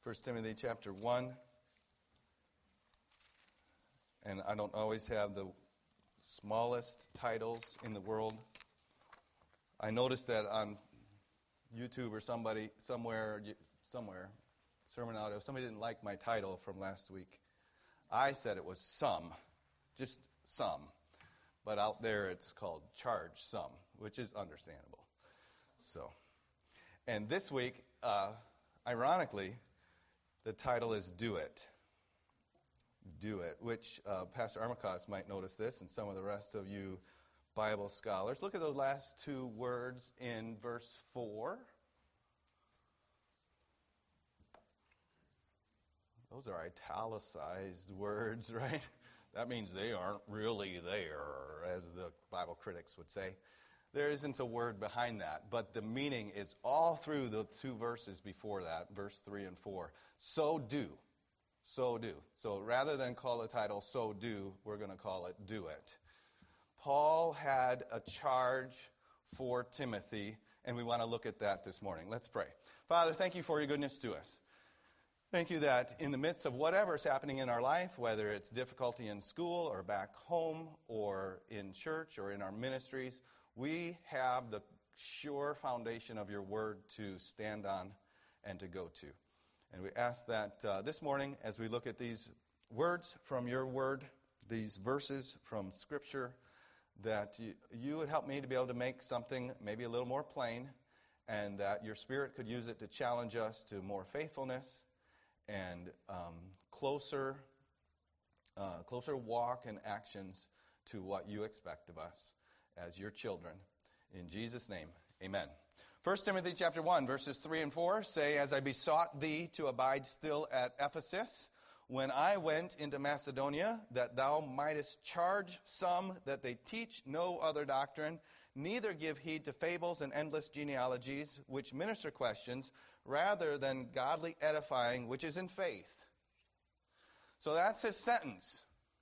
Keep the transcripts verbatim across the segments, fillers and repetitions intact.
First Timothy chapter one. And I don't always have the smallest titles in the world. I noticed that on YouTube or somebody, somewhere, somewhere, Sermon Audio, somebody didn't like my title from last week. I said it was some, just some. But out there it's called Charge Some, which is understandable. So, and this week, uh, ironically, the title is Do It. Do It, which uh, Pastor Armacost might notice this, and some of the rest of you Bible scholars. Look at those last two words in verse four. Those are italicized words, right? That means they aren't really there, as the Bible critics would say. There isn't a word behind that, but the meaning is all through the two verses before that, verse three and four. So do. So do. So rather than call the title So Do, we're going to call it Do It. Paul had a charge for Timothy, and we want to look at that this morning. Let's pray. Father, thank you for your goodness to us. Thank you that in the midst of whatever is happening in our life, whether it's difficulty in school or back home or in church or in our ministries, we have the sure foundation of your word to stand on and to go to. And we ask that uh, this morning, as we look at these words from your word, these verses from Scripture, that you, you would help me to be able to make something maybe a little more plain, and that your Spirit could use it to challenge us to more faithfulness and um, closer, uh, closer walk and actions to what you expect of us as your children. In Jesus' name, amen. First Timothy chapter one, verses three and four say, As I besought thee to abide still at Ephesus, when I went into Macedonia, that thou mightest charge some that they teach no other doctrine, neither give heed to fables and endless genealogies, which minister questions, rather than godly edifying, which is in faith. So that's his sentence.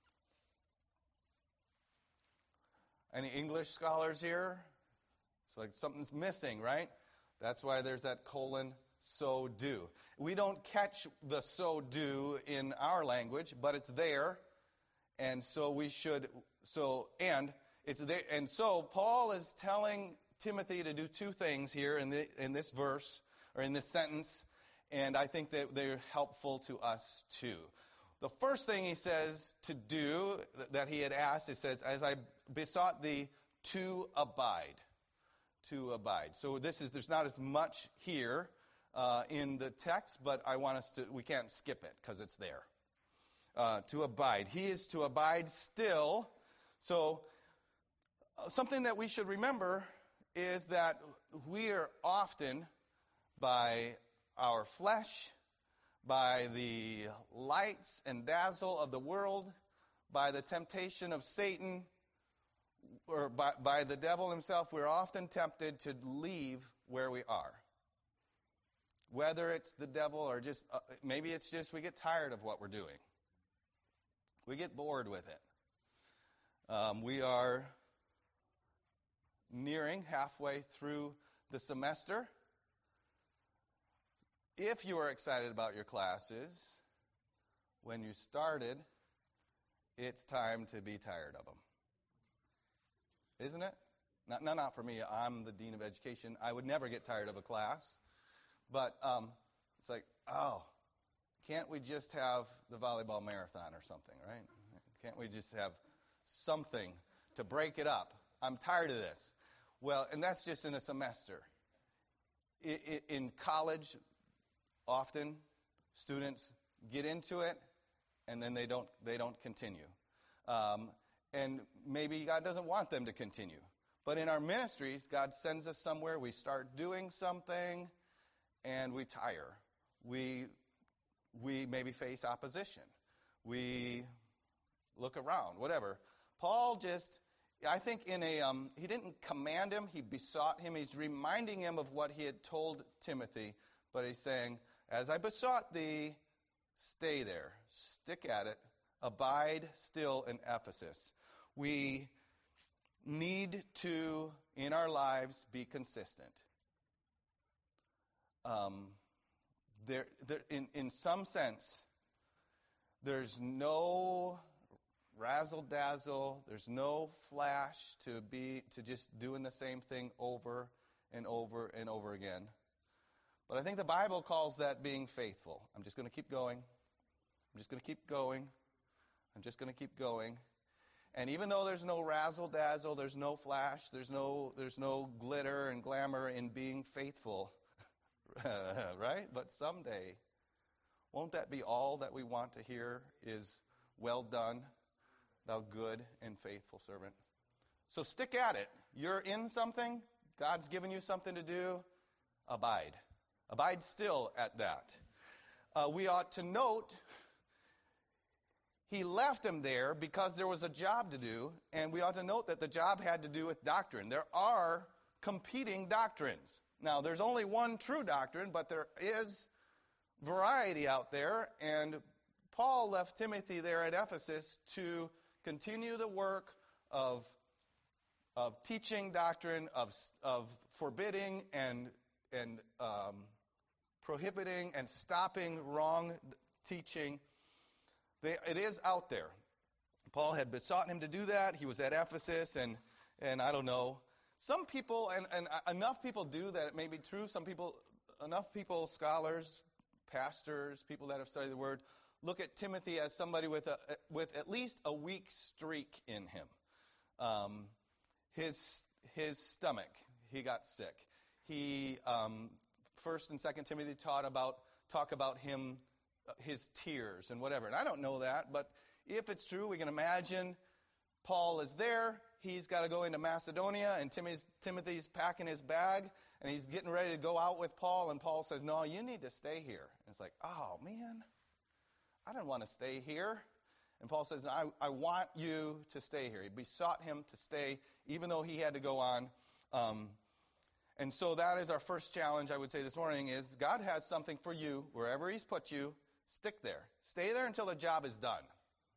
Any English scholars here? It's like something's missing, right? That's why there's that colon, so do. We don't catch the so do in our language, but it's there. And so we should, so, and it's there. And so Paul is telling Timothy to do two things here in, the, in this verse, or in this sentence. And I think that they're helpful to us too. The first thing he says to do, that he had asked, it says, as I besought thee to abide. To abide. So this is, there's not as much here uh, in the text, but I want us to, we can't skip it because it's there. Uh, to abide. He is to abide still. So uh, something that we should remember is that we are often, by our flesh, by the lights and dazzle of the world, by the temptation of Satan, or by, by the devil himself, we're often tempted to leave where we are. Whether it's the devil or just, uh, maybe it's just we get tired of what we're doing. We get bored with it. Um, we are nearing halfway through the semester. If you are excited about your classes, when you started, it's time to be tired of them. Isn't it? Not, not, not for me. I'm the dean of education. I would never get tired of a class. But um, it's like, oh, can't we just have the volleyball marathon or something, right? Can't we just have something to break it up? I'm tired of this. Well, and that's just in a semester. I, I, in college, often students get into it, and then they don't, they don't continue. Um And maybe God doesn't want them to continue. But in our ministries, God sends us somewhere. We start doing something, and we tire. We we maybe face opposition. We look around, whatever. Paul just, I think in a, um, he didn't command him. He besought him. He's reminding him of what he had told Timothy. But he's saying, as I besought thee, stay there. Stick at it. Abide still in Ephesus. We need to, in our lives, be consistent. Um, there, there in, in some sense, there's no razzle-dazzle, there's no flash to be to just doing the same thing over and over and over again. But I think the Bible calls that being faithful. I'm just going to keep going. I'm just going to keep going. I'm just going to keep going. And even though there's no razzle-dazzle, there's no flash, there's no there's no glitter and glamour in being faithful, right? But someday, won't that be all that we want to hear is, well done, thou good and faithful servant? So stick at it. You're in something. God's given you something to do. Abide. Abide still at that. Uh, we ought to note he left him there because there was a job to do, and we ought to note that the job had to do with doctrine. There are competing doctrines. Now, there's only one true doctrine, but there is variety out there, and Paul left Timothy there at Ephesus to continue the work of, of teaching doctrine, of, of forbidding and, and um, prohibiting and stopping wrong teaching. They, it is out there. Paul had besought him to do that. He was at Ephesus, and and I don't know. Some people, and, and enough people do that it may be true. Some people, enough people, scholars, pastors, people that have studied the Word, look at Timothy as somebody with a with at least a weak streak in him. Um, his his stomach, he got sick. He um, First and Second Timothy taught about talk about him. His tears and whatever. And I don't know that, but if it's true, we can imagine Paul is there. He's got to go into Macedonia, and Timothy's, Timothy's packing his bag, and he's getting ready to go out with Paul, and Paul says, no, you need to stay here. And it's like, oh, man, I don't want to stay here. And Paul says, I, I want you to stay here. He besought him to stay, even though he had to go on. Um, and so that is our first challenge, I would say, this morning, is God has something for you, wherever he's put you. Stick there. Stay there until the job is done.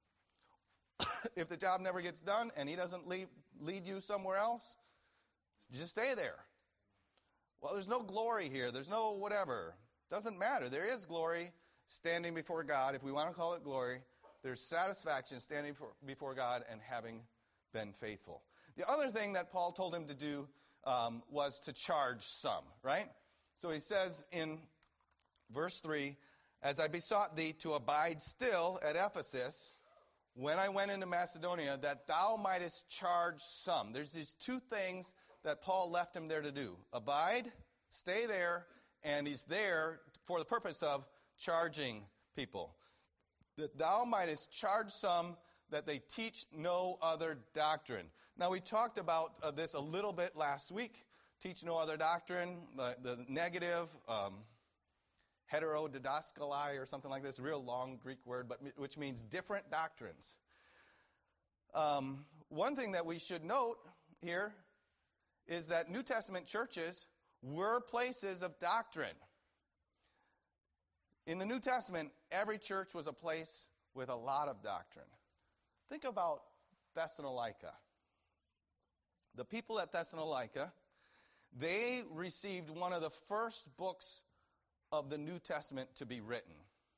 If the job never gets done and he doesn't lead, lead you somewhere else, just stay there. Well, there's no glory here. There's no whatever. Doesn't matter. There is glory standing before God, if we want to call it glory. There's satisfaction standing for, before God and having been faithful. The other thing that Paul told him to do um, was to charge some, right? So he says in verse three, as I besought thee to abide still at Ephesus, when I went into Macedonia, that thou mightest charge some. There's these two things that Paul left him there to do. Abide, stay there, and he's there for the purpose of charging people. That thou mightest charge some that they teach no other doctrine. Now, we talked about uh, this a little bit last week. Teach no other doctrine, the, the negative... Um, heterodidaskalai or something like this, a real long Greek word, but which means different doctrines. Um, one thing that we should note here is that New Testament churches were places of doctrine. In the New Testament, every church was a place with a lot of doctrine. Think about Thessalonica. The people at Thessalonica, they received one of the first books of the New Testament to be written.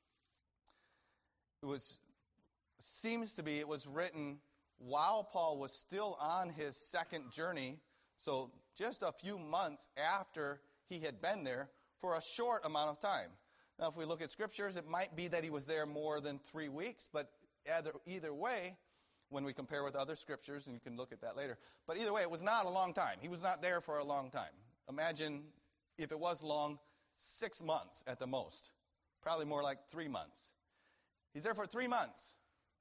It was, seems to be, it was written while Paul was still on his second journey, so just a few months after he had been there for a short amount of time. Now, if we look at scriptures, it might be that he was there more than three weeks, but either, either way, when we compare with other scriptures, and you can look at that later, but either way, it was not a long time. He was not there for a long time. Imagine if it was long, Six months at the most. Probably more like three months. He's there for three months.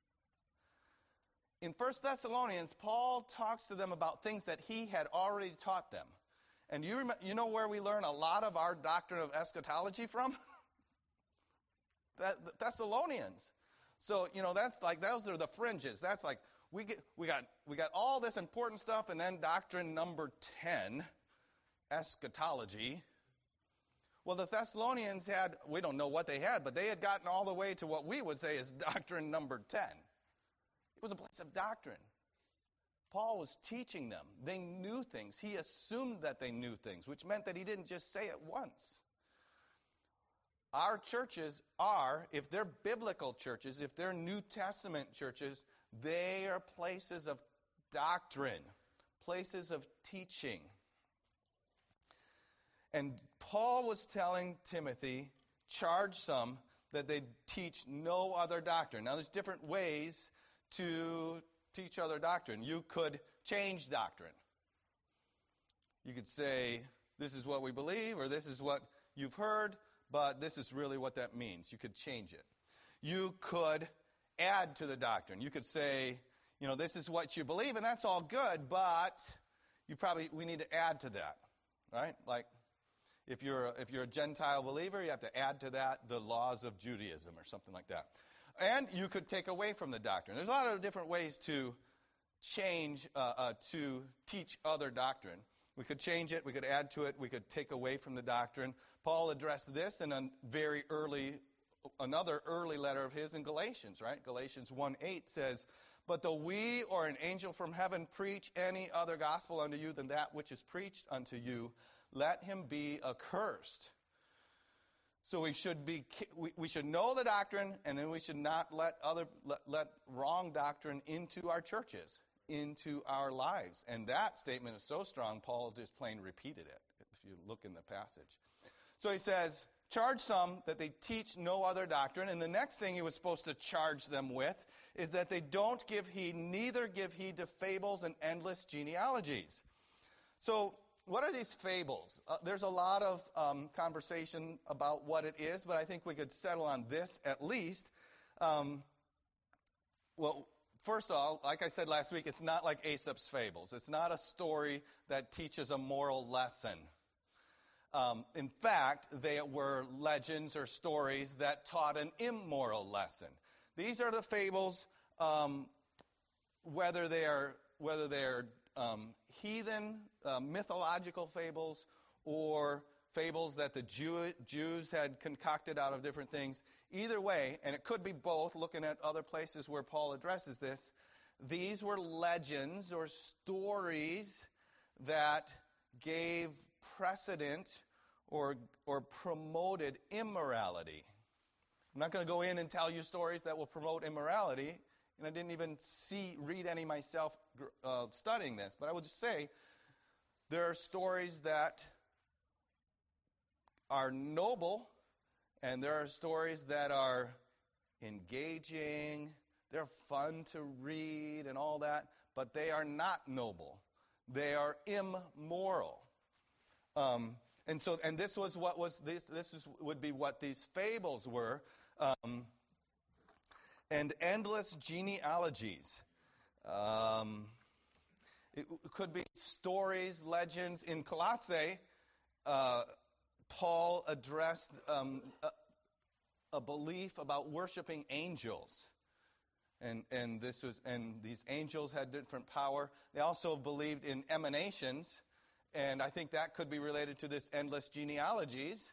In First Thessalonians, Paul talks to them about things that he had already taught them. And you, rem- you know where we learn a lot of our doctrine of eschatology from? that, the Thessalonians. So, you know, that's like, those are the fringes. That's like, we get, we got, we got all this important stuff, and then doctrine number ten, eschatology. Well, the Thessalonians had, we don't know what they had, but they had gotten all the way to what we would say is doctrine number ten. It was a place of doctrine. Paul was teaching them. They knew things. He assumed that they knew things, which meant that he didn't just say it once. our churches are, if they're biblical churches, if they're New Testament churches, they are places of doctrine, places of teaching. And Paul was telling Timothy, charge some that they teach no other doctrine. Now, there's different ways to teach other doctrine. You could change doctrine. You could say, this is what we believe, or this is what you've heard, but this is really what that means. You could change it. You could add to the doctrine. You could say, you know, this is what you believe, and that's all good, but you probably, we need to add to that, right? Like, if you're, a, if you're a Gentile believer, you have to add to that the laws of Judaism or something like that. And you could take away from the doctrine. There's a lot of different ways to change, uh, uh, to teach other doctrine. We could change it, we could add to it, we could take away from the doctrine. Paul addressed this in a very early, another early letter of his in Galatians, right? Galatians one eight says, but though we or an angel from heaven preach any other gospel unto you than that which is preached unto you, let him be accursed. So we should be we, we should know the doctrine, and then we should not let other let, let wrong doctrine into our churches, into our lives. And that statement is so strong, Paul just plain repeated it, if you look in the passage. So he says, charge some that they teach no other doctrine. And the next thing he was supposed to charge them with is that they don't give heed, neither give heed to fables and endless genealogies. So what are these fables? Uh, there's a lot of um, conversation about what it is, but I think we could settle on this at least. Um, well, first of all, like I said last week, it's not like Aesop's fables. It's not a story that teaches a moral lesson. Um, in fact, they were legends or stories that taught an immoral lesson. These are the fables, um, whether they are whether they're um, heathen, uh, mythological fables, or fables that the Jew- Jews had concocted out of different things. Either way, and it could be both, looking at other places where Paul addresses this, these were legends or stories that gave precedent or or promoted immorality. I'm not going to go in and tell you stories that will promote immorality, and I didn't even see read any myself uh, studying this, but I will just say there are stories that are noble, and there are stories that are engaging, they're fun to read and all that, but they are not noble. They are immoral. Um, and so, and this was what was this. This is, would be what these fables were, um, and endless genealogies. Um, it could be stories, legends. In Colossae, uh, Paul addressed um, a, a belief about worshiping angels. And and this was and these angels had different power. They also believed in emanations, and I think that could be related to this endless genealogies.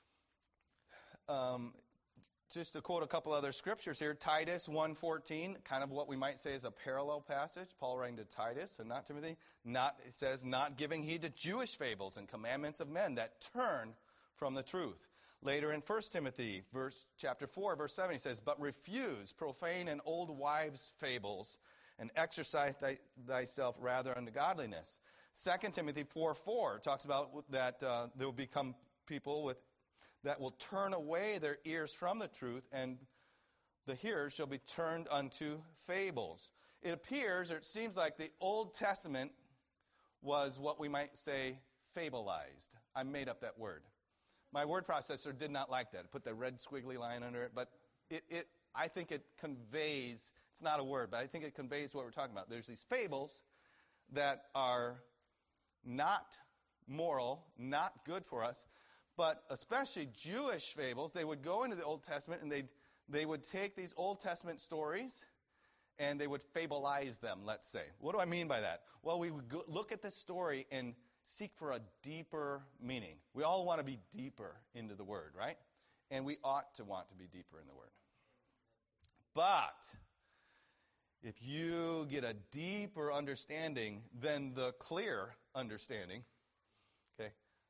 Um, just to quote a couple other scriptures here, Titus one fourteen, kind of what we might say is a parallel passage. Paul writing to Titus and not Timothy. Not it says, not giving heed to Jewish fables and commandments of men that turn from the truth. Later in First Timothy, verse chapter four, verse seven, he says, but refuse profane and old wives' fables, and exercise thy, thyself rather unto godliness. Second Timothy four four talks about that uh, there will become people with that will turn away their ears from the truth, and the hearers shall be turned unto fables. It appears, or it seems like the Old Testament was what we might say fableized. I made up that word. My word processor did not like that. It put the red squiggly line under it, but it, it, I think it conveys, it's not a word, but I think it conveys what we're talking about. There's these fables that are not moral, not good for us, but especially Jewish fables. They would go into the Old Testament and they'd, they would take these Old Testament stories and they would fableize them, let's say. What do I mean by that? Well, we would go, look at this story and seek for a deeper meaning. We all want to be deeper into the Word, right? And we ought to want to be deeper in the Word. But if you get a deeper understanding than the clear understanding, okay,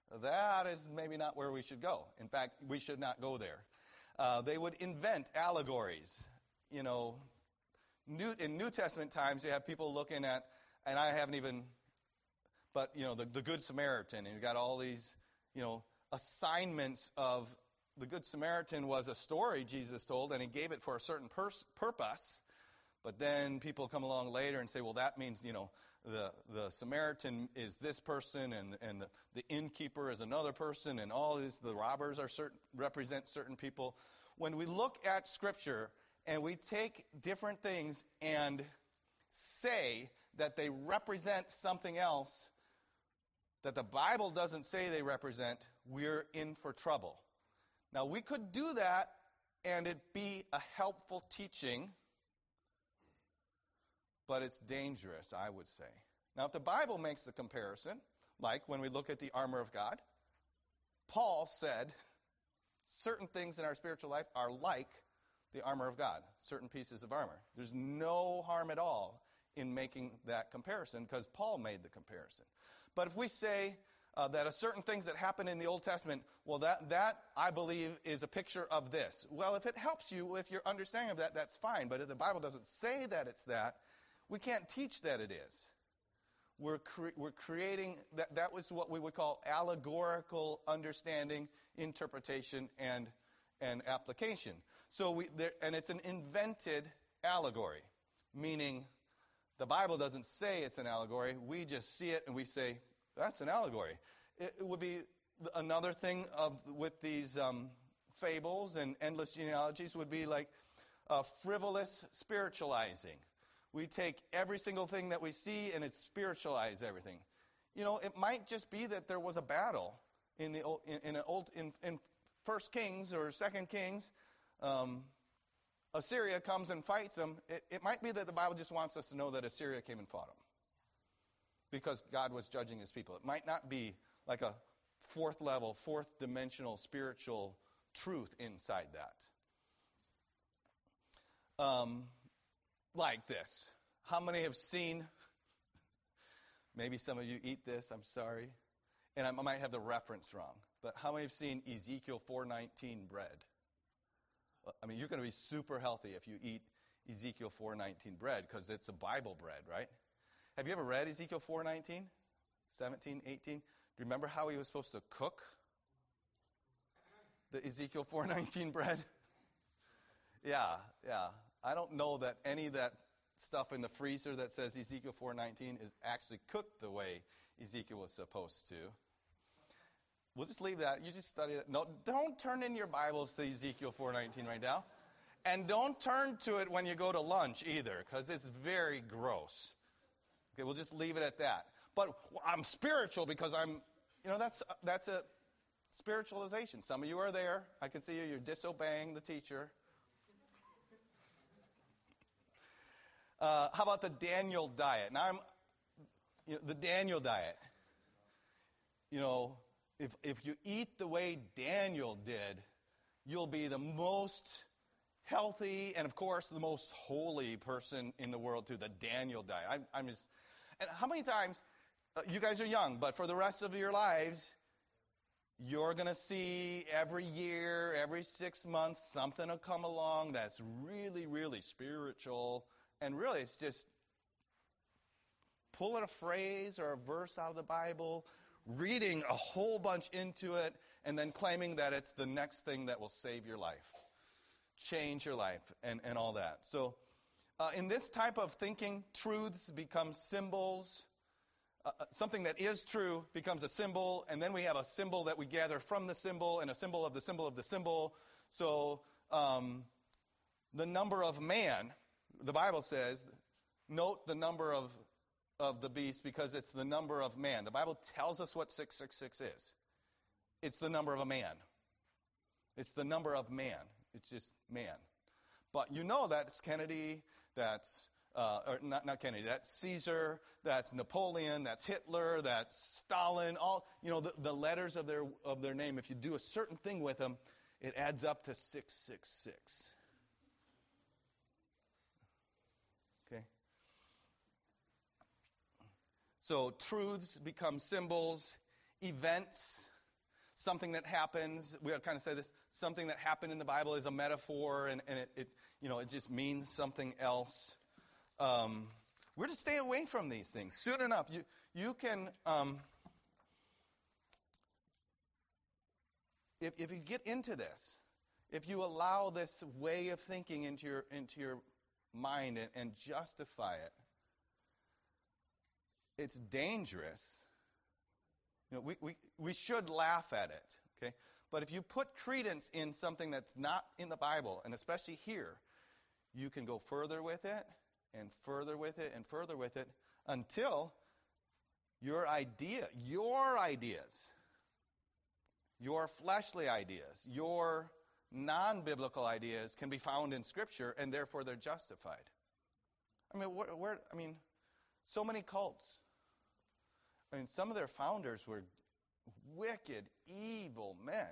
That is maybe not where we should go. In fact, we should not go there. Uh, they would invent allegories. You know, New, in New Testament times, you have people looking at, and I haven't even, but, you know, the, the Good Samaritan, and you've got all these, you know, assignments of, the Good Samaritan was a story Jesus told, and he gave it for a certain pers- purpose. But then people come along later and say, well, that means, you know, the, the Samaritan is this person, and, and the, the innkeeper is another person, and all these, the robbers are certain, represent certain people. When we look at Scripture and we take different things and say that they represent something else that the Bible doesn't say they represent, we're in for trouble. Now, we could do that and it be a helpful teaching, but it's dangerous, I would say. Now, if the Bible makes a comparison, like when we look at the armor of God, Paul said certain things in our spiritual life are like the armor of God, certain pieces of armor. There's no harm at all in making that comparison because Paul made the comparison. But if we say uh, that a certain things that happen in the Old Testament, well, that, that, I believe, is a picture of this. Well, if it helps you, if your understanding of that, that's fine. But if the Bible doesn't say that it's that, we can't teach that it is. We're, cre- we're creating, that, that was what we would call allegorical understanding, interpretation, and, and application. So we, there, and it's an invented allegory, meaning the Bible doesn't say it's an allegory. We just see it and we say, that's an allegory. It, it would be another thing of with these um, fables and endless genealogies would be like uh, frivolous spiritualizing. We take every single thing that we see and it spiritualize everything. You know, it might just be that there was a battle in the old, in, in, an old, in, in First Kings or Second Kings. Um, Assyria comes and fights them. It, it might be that the Bible just wants us to know that Assyria came and fought them because God was judging his people. It might not be like a fourth level, fourth dimensional spiritual truth inside that. Um, like this. How many have seen, maybe some of you eat this, I'm sorry, and I might have the reference wrong, but how many have seen Ezekiel four nineteen bread? I mean, you're going to be super healthy if you eat Ezekiel four nineteen bread because it's a Bible bread, right? Have you ever read Ezekiel four nineteen, seventeen, eighteen? Do you remember how he was supposed to cook the Ezekiel four nineteen bread? Yeah, yeah. I don't know that any of that stuff in the freezer that says Ezekiel four nineteen is actually cooked the way Ezekiel was supposed to. We'll just leave that. You just study it. No, don't turn in your Bibles to Ezekiel four nineteen right now. And don't turn to it when you go to lunch either, because it's very gross. Okay, we'll just leave it at that. But I'm spiritual because I'm, you know, that's that's a spiritualization. Some of you are there. I can see you. You're disobeying the teacher. Uh, how about the Daniel diet? Now, I'm, you know, the Daniel diet. You know, if if you eat the way Daniel did, you'll be the most healthy and, of course, the most holy person in the world too. The Daniel diet. I'm, I'm just, and how many times? Uh, you guys are young, but for the rest of your lives, you're going to see every year, every six months, something will come along that's really, really spiritual. And really, it's just pulling a phrase or a verse out of the Bible, reading a whole bunch into it, and then claiming that it's the next thing that will save your life, change your life, and, and all that. So uh, in this type of thinking, truths become symbols. Uh, something that is true becomes a symbol, and then we have a symbol that we gather from the symbol, and a symbol of the symbol of the symbol. So um, the number of man, the Bible says, note the number of, of the beast because it's the number of man. The Bible tells us what six six six is. It's the number of a man. It's the number of man. It's just man. But you know that's Kennedy, that's, uh, or not, not Kennedy, that's Caesar, that's Napoleon, that's Hitler, that's Stalin, all, you know, the, the letters of their, of their name. If you do a certain thing with them, it adds up to six six six. Okay? So truths become symbols, events something that happens. We kind of say this, something that happened in the Bible is a metaphor, and, and it, it, you know, it just means something else. Um, we're to stay away from these things. Soon enough, you, you can, um, if, if you get into this, if you allow this way of thinking into your, into your mind and, and justify it, it's dangerous. You know, we, we, we should laugh at it, okay? But if you put credence in something that's not in the Bible, and especially here, you can go further with it, and further with it, and further with it, until your idea, your ideas, your fleshly ideas, your non-biblical ideas can be found in Scripture, and therefore they're justified. I mean, where, where I mean, so many cults. I mean, some of their founders were wicked, evil men.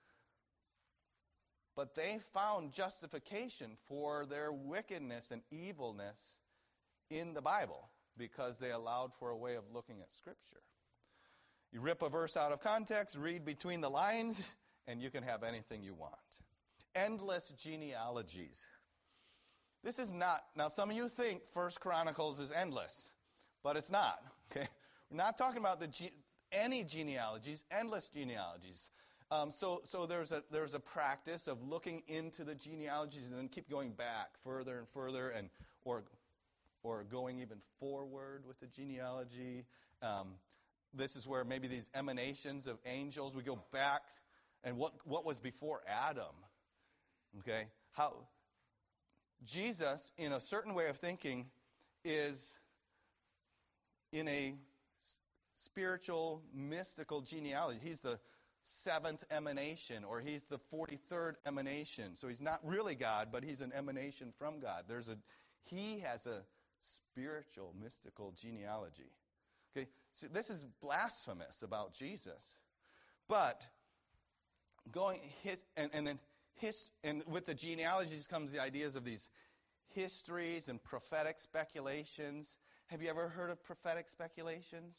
But they found justification for their wickedness and evilness in the Bible because they allowed for a way of looking at Scripture. You rip a verse out of context, read between the lines, and you can have anything you want. Endless genealogies. This is not, now some of you think First Chronicles is endless, but it's not, okay? We're not talking about the ge- any genealogies, endless genealogies. Um, so so there's a there's a practice of looking into the genealogies and then keep going back further and further, and or or going even forward with the genealogy. Um, this is where maybe these emanations of angels, we go back, and what what was before Adam, okay? How Jesus, in a certain way of thinking, is in a spiritual, mystical genealogy. He's the seventh emanation, or he's the forty-third emanation. So he's not really God, but he's an emanation from God. There's a, he has a spiritual, mystical genealogy. Okay, so this is blasphemous about Jesus. But going his and, and then his and with the genealogies comes the ideas of these histories and prophetic speculations. Have you ever heard of prophetic speculations?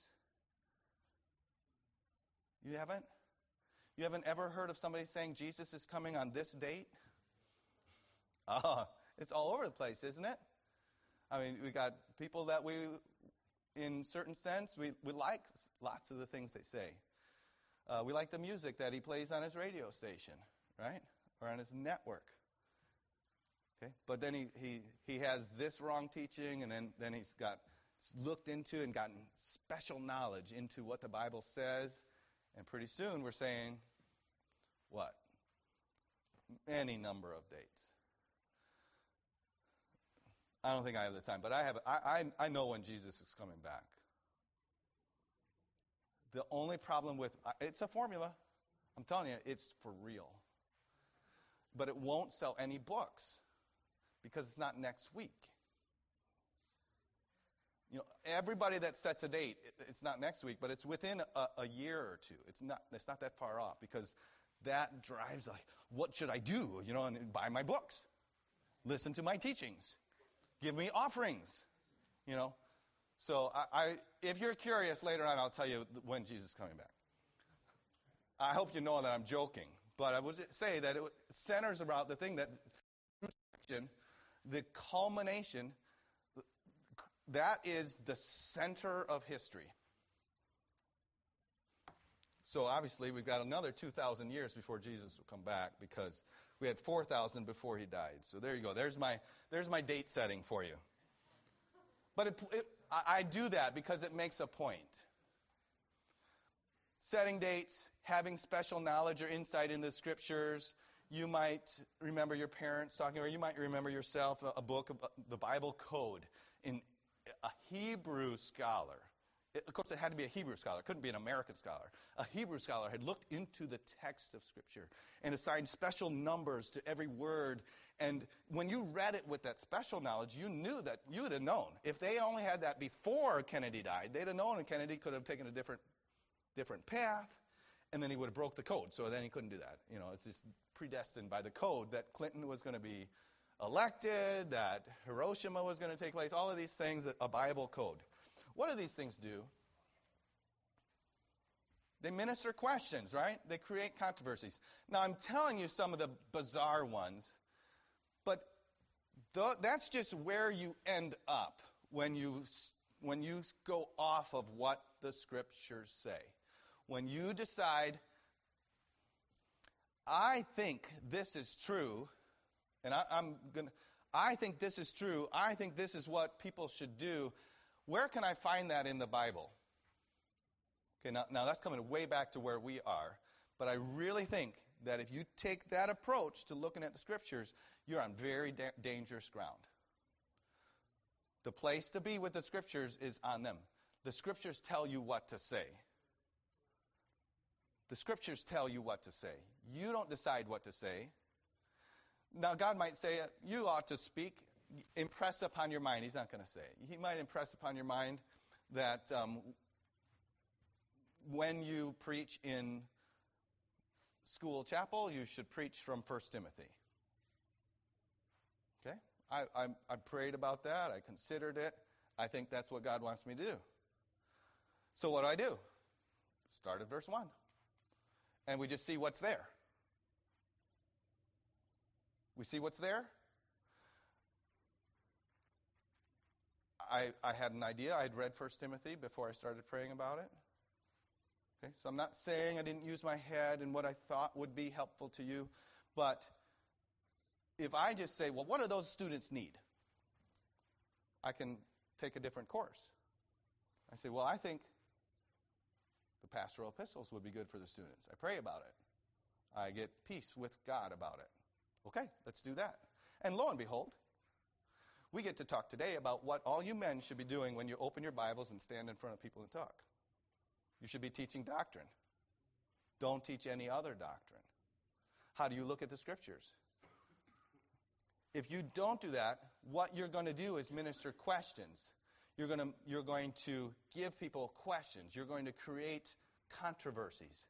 You haven't? You haven't ever heard of somebody saying Jesus is coming on this date? Ah, it's all over the place, isn't it? I mean, we got people that we, in certain sense, we, we like lots of the things they say. Uh, we like the music that he plays on his radio station, right? Or on his network. Okay? But then he, he, he has this wrong teaching, and then, then he's got looked into and gotten special knowledge into what the Bible says. And pretty soon we're saying, what? Any number of dates. I don't think I have the time, but I have. I, I, I know when Jesus is coming back. The only problem with, it's a formula. I'm telling you, it's for real. But it won't sell any books because it's not next week. You know, everybody that sets a date, it's not next week, but it's within a, a year or two. It's not it's not that far off, because that drives, like, what should I do? You know, and buy my books, listen to my teachings, give me offerings, you know. So I, I if you're curious, later on I'll tell you when Jesus is coming back. I hope you know that I'm joking, but I would say that it centers around the thing that the culmination. That is the center of history. So obviously we've got another two thousand years before Jesus will come back, because we had four thousand before he died. So there you go. There's my there's my date setting for you. But it, it, I, I do that because it makes a point. Setting dates, having special knowledge or insight in the Scriptures. You might remember your parents talking, or you might remember yourself a, a book, the Bible Code, in a Hebrew scholar. It, of course, it had to be a Hebrew scholar. It couldn't be an American scholar. A Hebrew scholar had looked into the text of Scripture and assigned special numbers to every word. And when you read it with that special knowledge, you knew that you would have known. If they only had that before Kennedy died, they'd have known, and Kennedy could have taken a different, different path, and then he would have broke the code. So then he couldn't do that. You know, it's just predestined by the code that Clinton was going to be elected, that Hiroshima was going to take place, all of these things, a Bible code. What do these things do? They minister questions, right? They create controversies. Now, I'm telling you some of the bizarre ones, but th- that's just where you end up when you, when you go off of what the Scriptures say. When you decide, I think this is true, and I, I'm going to, I think this is true, I think this is what people should do, where can I find that in the Bible? Okay, now, now that's coming way back to where we are, but I really think that if you take that approach to looking at the Scriptures, you're on very da- dangerous ground. The place to be with the Scriptures is on them. The Scriptures tell you what to say. The Scriptures tell you what to say. You don't decide what to say. Now, God might say, you ought to speak, impress upon your mind. He's not going to say it. He might impress upon your mind that um, when you preach in school chapel, you should preach from First Timothy. Okay? I, I, I prayed about that. I considered it. I think that's what God wants me to do. So what do I do? Start at verse one. And we just see what's there. We see what's there. I, I had an idea. I had read First Timothy before I started praying about it. Okay, so I'm not saying I didn't use my head and what I thought would be helpful to you, but if I just say, well, what do those students need? I can take a different course. I say, well, I think the pastoral epistles would be good for the students. I pray about it. I get peace with God about it. Okay, let's do that. And lo and behold, we get to talk today about what all you men should be doing when you open your Bibles and stand in front of people and talk. You should be teaching doctrine. Don't teach any other doctrine. How do you look at the Scriptures? If you don't do that, what you're going to do is minister questions. You're going to, you're going to give people questions. You're going to create controversies.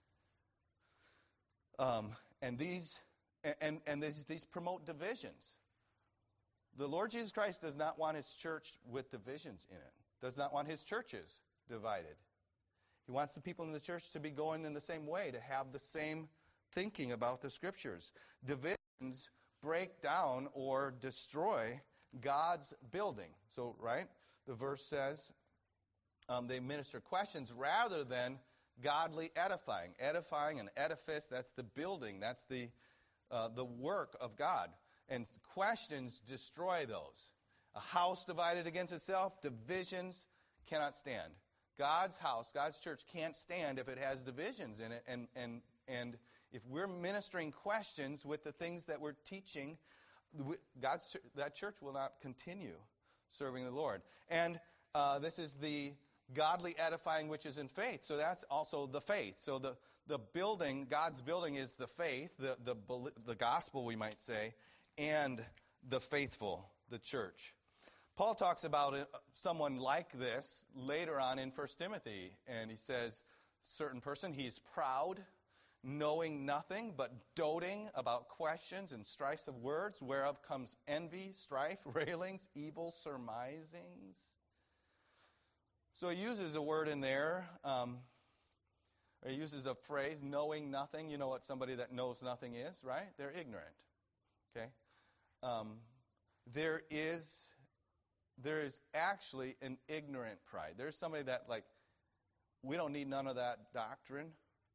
Um, and these and, and these, these promote divisions. The Lord Jesus Christ does not want his church with divisions in it. Does not want his churches divided. He wants the people in the church to be going in the same way, to have the same thinking about the Scriptures. Divisions break down or destroy God's building. So, right, the verse says um, they minister questions rather than godly edifying. Edifying, an edifice, that's the building. That's the, uh, the work of God. And questions destroy those. A house divided against itself, divisions cannot stand. God's house, God's church can't stand if it has divisions in it. And, and, and if we're ministering questions with the things that we're teaching, God's, that church will not continue serving the Lord. And uh, this is the godly edifying which is in faith. So that's also the faith. So the, the building, God's building is the faith, the, the, the gospel, we might say, and the faithful, the church. Paul talks about someone like this later on in First Timothy, and he says, certain person, he is proud, knowing nothing, but doting about questions and strifes of words, whereof comes envy, strife, railings, evil surmisings. So he uses a word in there, um, or he uses a phrase, knowing nothing. You know what somebody that knows nothing is, right? They're ignorant, okay? Um, there is... There is actually an ignorant pride. There's somebody that, like, we don't need none of that doctrine.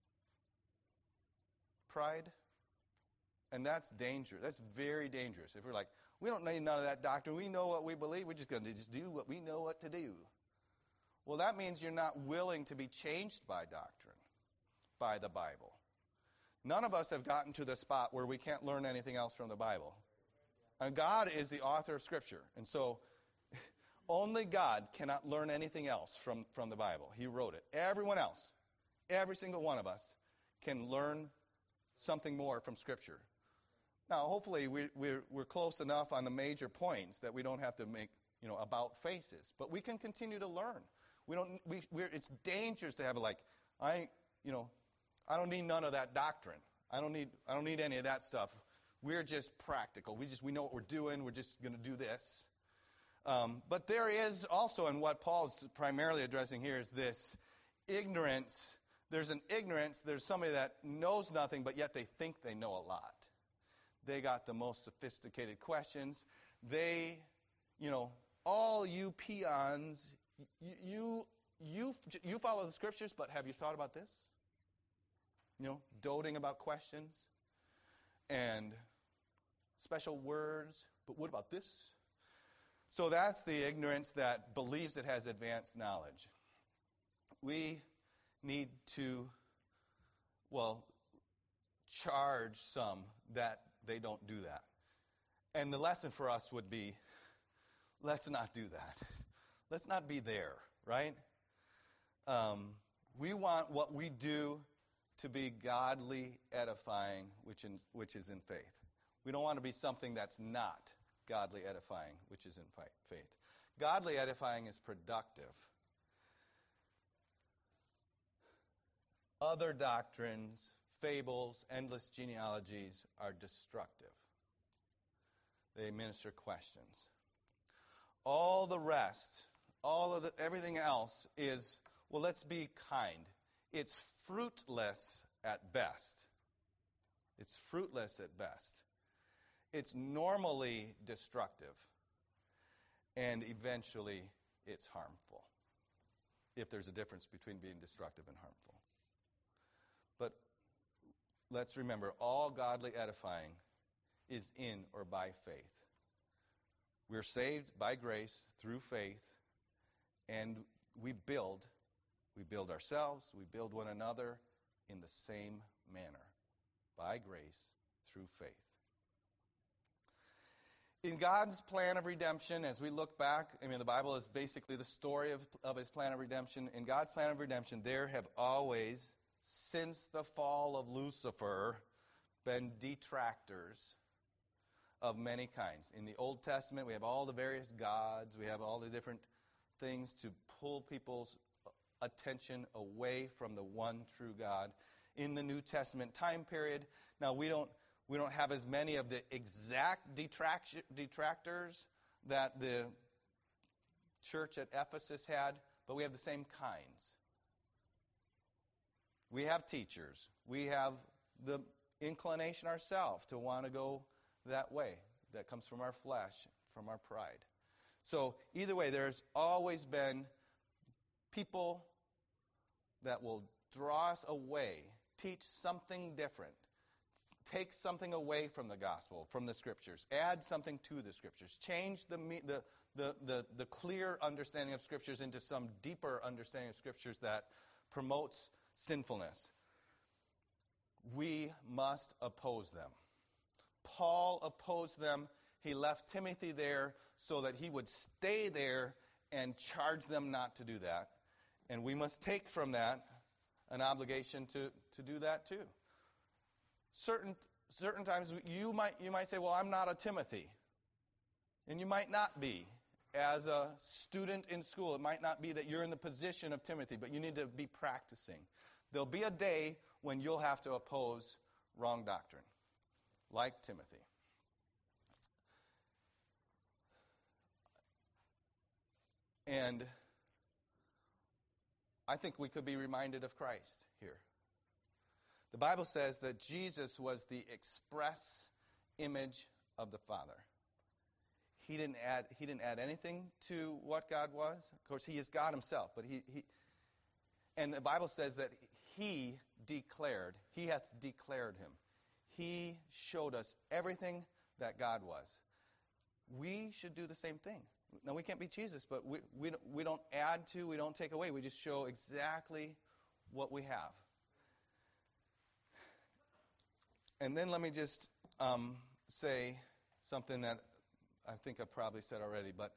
Pride. And that's dangerous. That's very dangerous. If we're like, we don't need none of that doctrine. We know what we believe. We're just going to just do what we know what to do. Well, that means you're not willing to be changed by doctrine, by the Bible. None of us have gotten to the spot where we can't learn anything else from the Bible. And God is the author of Scripture. And so only God cannot learn anything else from, from the Bible. He wrote it. Everyone else, every single one of us, can learn something more from Scripture. Now, hopefully, we, we're, we're close enough on the major points that we don't have to make, you know, about faces. But we can continue to learn. We don't. We. We're, it's dangerous to have a, like, I, you know, I don't need none of that doctrine. I don't need. I don't need any of that stuff. We're just practical. We just we know what we're doing. We're just going to do this. Um, but there is also, and what Paul's primarily addressing here is this ignorance There's an ignorance. There's somebody that knows nothing, but yet they think they know a lot. They got the most sophisticated questions. They, you know, all you peons, you, you, you, you follow the scriptures, but have you thought about this? You know, doting about questions and special words, but what about this? So that's the ignorance that believes it has advanced knowledge. We need to, well, charge some that they don't do that. And the lesson for us would be, let's not do that. Let's not be there, right? Um, we want what we do to be godly edifying, which in, which is in faith. We don't want to be something that's not godly edifying, which is in faith. Godly edifying is productive. Other doctrines, fables, endless genealogies are destructive. They minister questions. All the rest, all of the, everything else is, well, let's be kind. It's fruitless at best. It's fruitless at best. It's normally destructive. And eventually, it's harmful. If there's a difference between being destructive and harmful. But let's remember, all godly edifying is in or by faith. We're saved by grace through faith, and we build. We build ourselves, we build one another in the same manner, by grace through faith. In God's plan of redemption, as we look back, I mean, the Bible is basically the story of, of his plan of redemption. In God's plan of redemption, there have always, since the fall of Lucifer, been detractors of many kinds. In the Old Testament, we have all the various gods, we have all the different things to pull people's attention away from the one true God. In the New Testament time period, now we don't we don't have as many of the exact detract- detractors that the church at Ephesus had, but we have the same kinds. We have teachers. We have the inclination ourselves to want to go that way. That comes from our flesh, from our pride. So either way, there's always been people that will draw us away, teach something different, take something away from the gospel, from the scriptures, add something to the scriptures, change the the the the, the clear understanding of scriptures into some deeper understanding of scriptures that promotes sinfulness. We must oppose them. Paul opposed them. He left Timothy there so that he would stay there and charge them not to do that. And we must take from that an obligation to, to do that too. Certain certain times you might you might say, well, I'm not a Timothy. And you might not be. As a student in school, it might not be that you're in the position of Timothy, but you need to be practicing. There'll be a day when you'll have to oppose wrong doctrine, like Timothy. And I think we could be reminded of Christ here. The Bible says that Jesus was the express image of the Father. He didn't add, he didn't add anything to what God was. Of course, he is God himself, but he, he and the Bible says that he declared, he hath declared him. He showed us everything that God was. We should do the same thing. Now, we can't be Jesus, but we, we, we don't add to, we don't take away. We just show exactly what we have. And then let me just um, say something that I think I've probably said already, but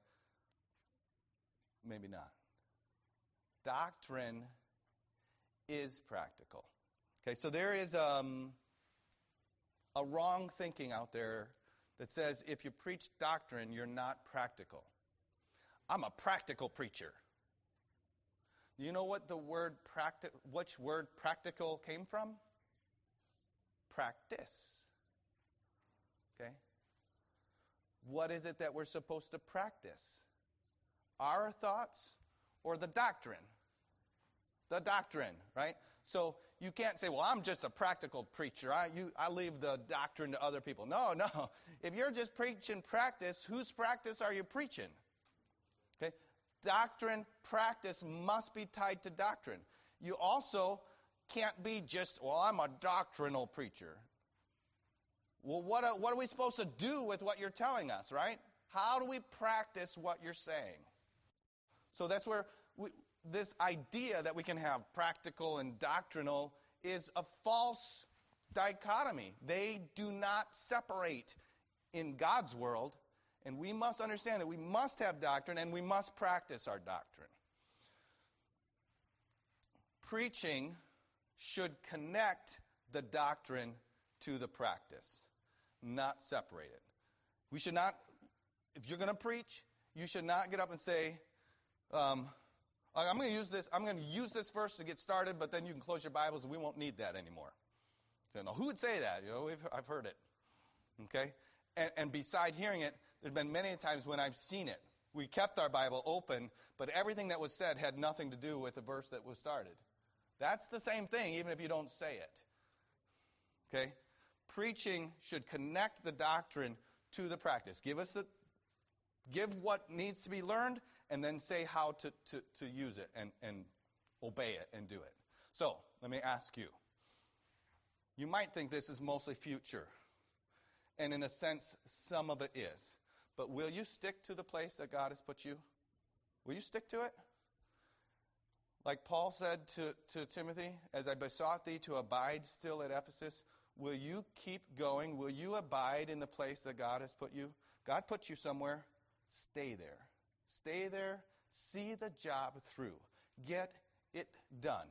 maybe not. Doctrine is practical. Okay, so there is um, a wrong thinking out there that says if you preach doctrine, you're not practical. I'm a practical preacher. Do you know what the word practi- which word practical came from? Practice. Okay? What is it that we're supposed to practice? Our thoughts or the doctrine? the doctrine, right? So you can't say, well, I'm just a practical preacher. I, you, I leave the doctrine to other people. No, no. If you're just preaching practice, whose practice are you preaching? Okay? Doctrine, practice must be tied to doctrine. You also can't be just, well, I'm a doctrinal preacher. Well, what are, what are we supposed to do with what you're telling us, right? How do we practice what you're saying? So that's where we, this idea that we can have practical and doctrinal is a false dichotomy. They do not separate in God's world, and we must understand that we must have doctrine and we must practice our doctrine. Preaching should connect the doctrine to the practice, not separate it. We should not, if you're going to preach, you should not get up and say, um, I'm going to use this. I'm going to use this verse to get started, but then you can close your Bibles and we won't need that anymore. So, no, who would say that? You know, we've, I've heard it. Okay, and, and beside hearing it, there's been many times when I've seen it. We kept our Bible open, but everything that was said had nothing to do with the verse that was started. That's the same thing, even if you don't say it. Okay, preaching should connect the doctrine to the practice. Give us the, give what needs to be learned, and then say how to, to, to use it and, and obey it and do it. So, let me ask you. You might think this is mostly future. And in a sense, some of it is. But will you stick to the place that God has put you? Will you stick to it? Like Paul said to, to Timothy, as I besought thee to abide still at Ephesus, will you keep going? Will you abide in the place that God has put you? God put you somewhere. Stay there. Stay there. See the job through. Get it done.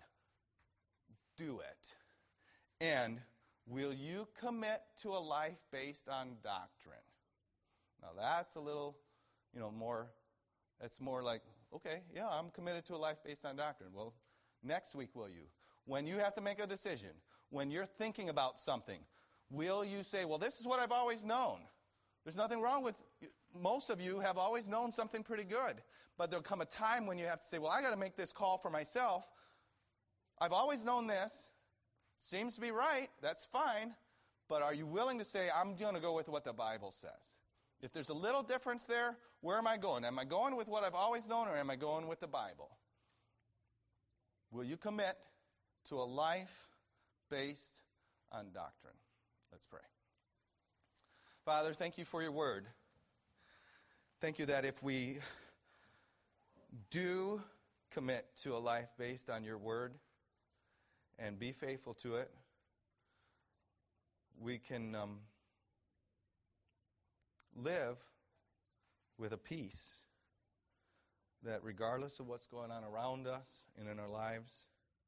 Do it. And will you commit to a life based on doctrine? Now that's a little, you know, more, that's more like, okay, yeah, I'm committed to a life based on doctrine. Well, next week will you? When you have to make a decision, when you're thinking about something, will you say, well, this is what I've always known? There's nothing wrong with, most of you have always known something pretty good. But there'll come a time when you have to say, well, I got to make this call for myself. I've always known this. Seems to be right. That's fine. But are you willing to say, I'm going to go with what the Bible says? If there's a little difference there, where am I going? Am I going with what I've always known, or am I going with the Bible? Will you commit to a life based on doctrine? Let's pray. Father, thank you for your word. Thank you that if we do commit to a life based on your word and be faithful to it, we can um, live with a peace that regardless of what's going on around us and in our lives,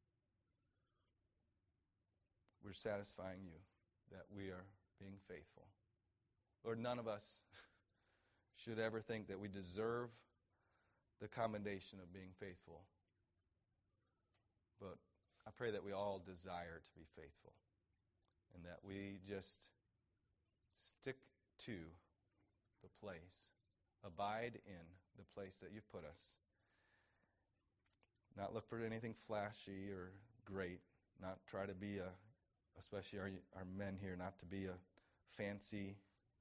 we're satisfying you, that we are being faithful. Lord, none of us should ever think that we deserve the commendation of being faithful. But I pray that we all desire to be faithful and that we just stick to the place, abide in the place that you've put us. Not look for anything flashy or great, not try to be a, especially our, our men here, not to be a fancy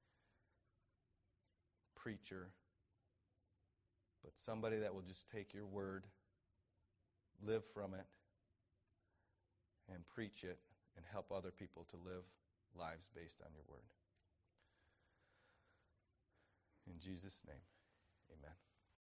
preacher, but somebody that will just take your word, live from it, and preach it, and help other people to live lives based on your word. In Jesus' name, amen.